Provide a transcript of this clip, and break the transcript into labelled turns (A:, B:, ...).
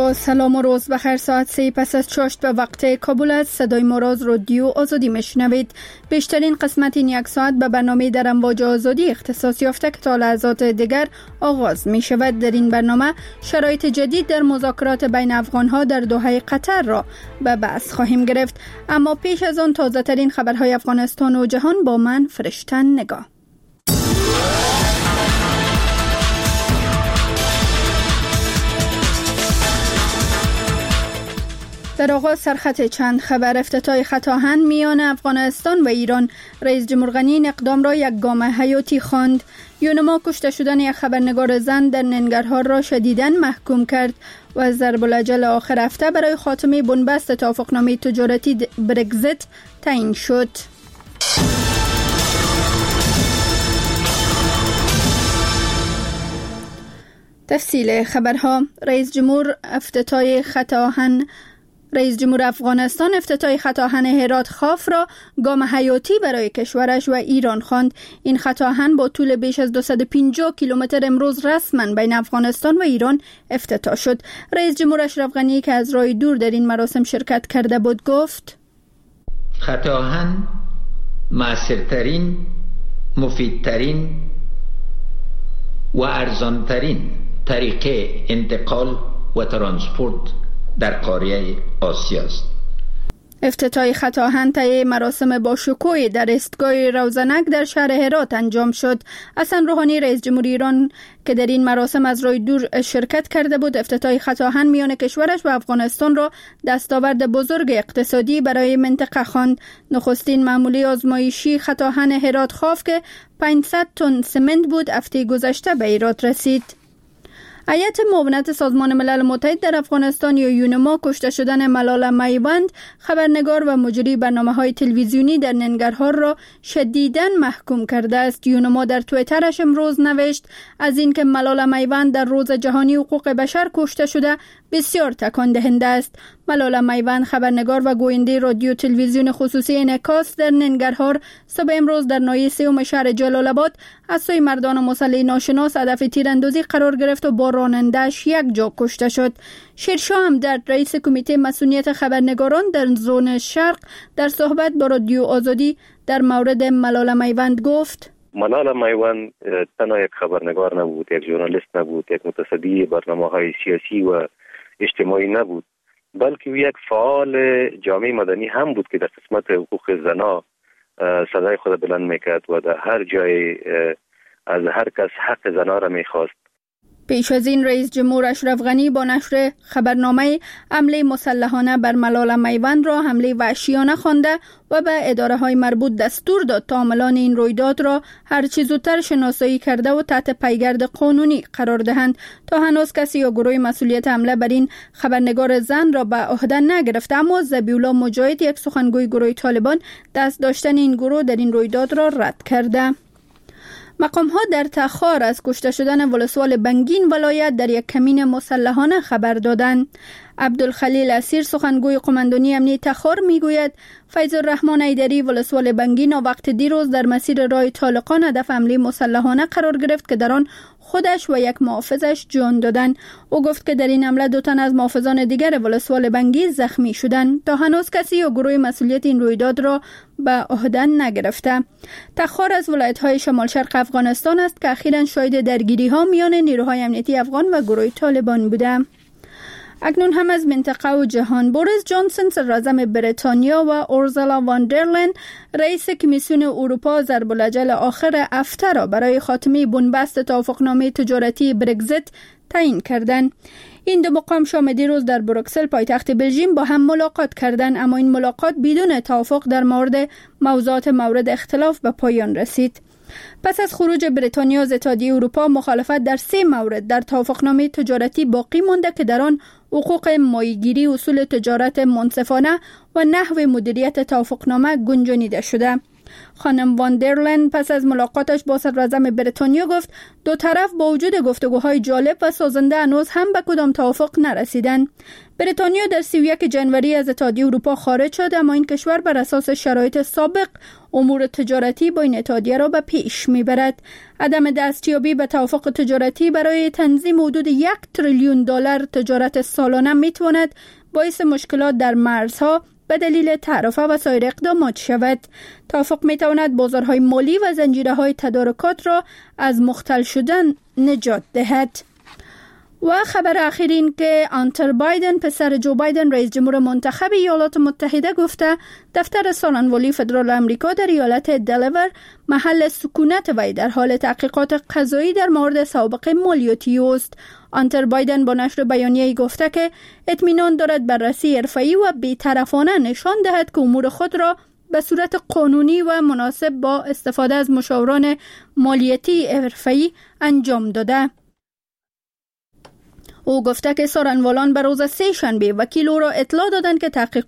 A: با سلام و روز بخیر. ساعت 3 پس از چاشت به وقت کابل است. صدای ما را از رادیو آزادی میشنوید. بیشترین قسمت این یک ساعت به برنامه در امواج آزادی اختصاص یافته که تا لحظات دیگر آغاز می شود. در این برنامه شرایط جدید در مذاکرات بین افغانها در دوحه قطر را به بحث خواهیم گرفت. اما پیش از آن تازه ترین خبرهای افغانستان و جهان با من فرشتن نگاه. در آغاز سرخط چند خبر. افتتاح خط آهن میان افغانستان و ایران. رئیس جمهور غنی این اقدام را یک گام حیاتی خواند. یونما کشته شدن یک خبرنگار زن در ننگرهار را شدیداً محکوم کرد و ضرب الاجل آخر هفته برای خاتمه بنبست توافقنامه تجارتی برگزیت تعیین شد. تفصیل خبرها. رئیس جمهور افغانستان افتتاح خط آهن هرات خاف را گام حیاتی برای کشورش و ایران خواند. این خط آهن با طول بیش از 250 کیلومتر امروز رسما بین افغانستان و ایران افتتاح شد. رئیس جمهور اشرف غنی که از راه دور در این مراسم شرکت کرده بود گفت:
B: خط آهن مؤثرترین، مفیدترین و ارزانترین طریقه انتقال و ترانسپورت در قاره آسیا است.
A: افتتاح خط آهن طی مراسم با شکوه در ایستگاه روزنک در شهر هرات انجام شد. حسن روحانی رئیس جمهور ایران که در این مراسم از راه دور شرکت کرده بود، افتتاح خط آهن میان کشورش و افغانستان را دستاورد بزرگ اقتصادی برای منطقه خواند. نخستین معمولی آزمایشی خط آهن هرات خاف که 500 تن سمنت بود هفته گذشته به ایراد رسید. هیئت معاونت سازمان ملل متحد در افغانستان یا یونما کشته شدن ملاله میوند، خبرنگار و مجری برنامه‌های تلویزیونی در ننگرهار را شدیداً محکوم کرده است. یونما در توییترش امروز نوشت: از اینکه ملاله میوند در روز جهانی حقوق بشر کشته شده بسیار تکان دهنده است. ملاله میوند خبرنگار و گوینده رادیو تلویزیون خصوصی انعکاس در ننگرهار صبح امروز در ناحیه سوم شهر جلال آباد از سوی مردان مسلح ناشناس هدف تیراندازی قرار گرفت و با راننده‌اش یک جا کشته شد. شیرشاه همدرد رئیس کمیته مسئولیت خبرنگاران در زون شرق در صحبت با رادیو آزادی در مورد ملاله میوند گفت:
C: ملاله میوند تنها یک خبرنگار نبود، یک ژورنالیست نبود، یک متصدی برنامه‌های سیاسی و اجتماعی نبود، بلکه یک فعال جامعه مدنی هم بود که در قسمت حقوق زنان صدای خود بلند میکرد و در هر جای از هر کس حق زنان را میخواست.
A: پیش از این رئیس جمهور اشرف غنی با نشر خبرنامه حمله مسلحانه بر ملاله میوند را حمله وحشیانه خوانده و به اداره‌های مربوط دستور داد تا عاملان این رویداد را هر چه زودتر شناسایی کرده و تحت پیگرد قانونی قرار دهند. تا هنوز کسی یا گروه مسئولیت حمله بر این خبرنگار زن را به عهده نگرفته، اما ذبیح‌الله مجاهد یک سخنگوی گروه طالبان دست داشتن این گروه در این رویداد را رد کرده. مقام‌ها در تخار از کشته شدن ولسوال بنگین ولایت در یک کمین مسلحانه خبر دادند. عبدالخلیل اسیر سخنگوی قماندانی امنیتی تخار میگوید فیض الرحمن ایدری ولسوال بنگین وقت دیروز در مسیر راه طالقان هدف حمله مسلحانه قرار گرفت که در آن خودش و یک محافظش جان دادند. او گفت که در این حمله 2 تن از محافظان دیگر ولسوال بنگین زخمی شدند. تا هنوز کسی یا گروه مسئولیت این رویداد را به عهده نگرفته. تخار از ولایت‌های شمال شرق افغانستان است که اخیراً شاهد درگیری‌ها میان نیروهای امنیتی افغان و گروه طالبان بوده. اکنون هم از منطقه و جهان. بوریس جانسون صدراعظم بریتانیا و اورسولا وان در لین رئیس کمیسیون اروپا ضرب الاجل آخر هفته را برای خاتمه بنبست توافقنامه تجارتی برگزیت تعیین کردند. این دو مقام شام دیروز در بروکسل پایتخت بلژیم با هم ملاقات کردند، اما این ملاقات بدون توافق در مورد موضوعات مورد اختلاف به پایان رسید. پس از خروج بریتانیا از اتحادیه اروپا، مخالفت در 3 مورد در توافقنامه تجارتی باقی مانده که در آن حقوق ماهیگیری، اصول تجارت منصفانه و نحو مدیریت توافقنامه گنجانیده شده. خانم واندرلند پس از ملاقاتش با صدراعظم بریتانیا گفت دو طرف با وجود گفتگوهای جالب و سازنده هنوز هم به کدام توافق نرسیدند. بریتانیا در 31 جنوری از اتحادیه اروپا خارج شد، اما این کشور بر اساس شرایط سابق امور تجارتی با این اتحادیه را به پیش میبرد. عدم دستیابی به توافق تجارتی برای تنظیم حدود 1 تریلیون دلار تجارت سالانه میتواند باعث مشکلات در مرزها به دلیل تعرفه و سایر اقدامات شود. توافق میتواند بازارهای مالی و زنجیره‌های تدارکات را از مختل شدن نجات دهد. و خبر اخیر این که هانتر بایدن پسر جو بایدن رئیس جمهور منتخب ایالات متحده گفته دفتر سالن‌والی فدرال آمریکا در ایالت دلاور محل سکونت وی در حال تحقیقات قضایی در مورد سابقه مالیاتی است. هانتر بایدن با نشر بیانیه‌ای گفته که اطمینان دارد بررسی حرفه‌ای و بی‌طرفانه نشان دهد که امور خود را به صورت قانونی و مناسب با استفاده از مشاوران مالیاتی حرفه‌ای انجام داده. او گفته که سارنوالان به روز سه شنبه وکیل او را اطلاع دادند که تحقیق